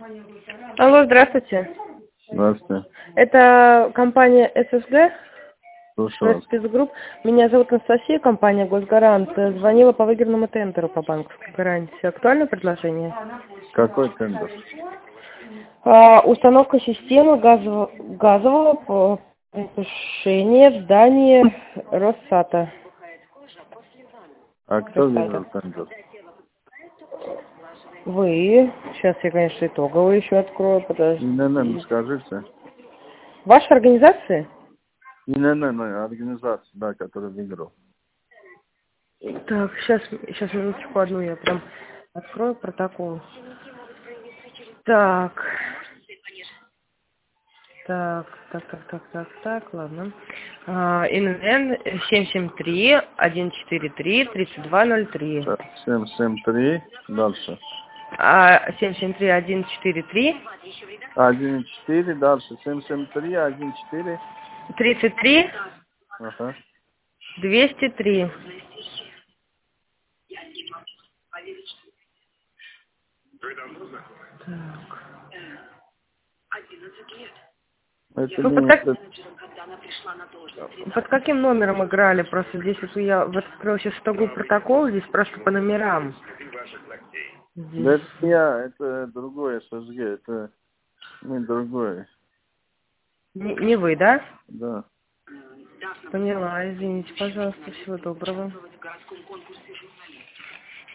Алло, здравствуйте. Здравствуйте. Это компания ССГ, Слушаю вас. спецгрупп. Меня зовут Анастасия, компания Госгарант. Звонила по выигранному тендеру по банковской гарантии. Актуальное предложение? Какой тендер? Установка системы газового потушения в здании Россата. А кто выиграл тендер? Вы. Сейчас я, конечно, итоговую еще открою. Подождите. ИНН, скажите. Ваша организация? ИНН, организация, да, которая выиграл. Так, сейчас минуточку одну я прям открою протокол. Так, ладно. ИНН 773-143-3203. 773, дальше. 773-143. 1,4, дальше. 773, 1,4. 33 Ага. 203. Так. Это Вы не... под каким номером играли? Просто здесь вот я вот открыла сейчас итоговый протокол, здесь просто по номерам. Здесь. Да это не я, это другой ССГ, это не другой. Не вы, да? Да. Поняла, извините, пожалуйста, всего доброго.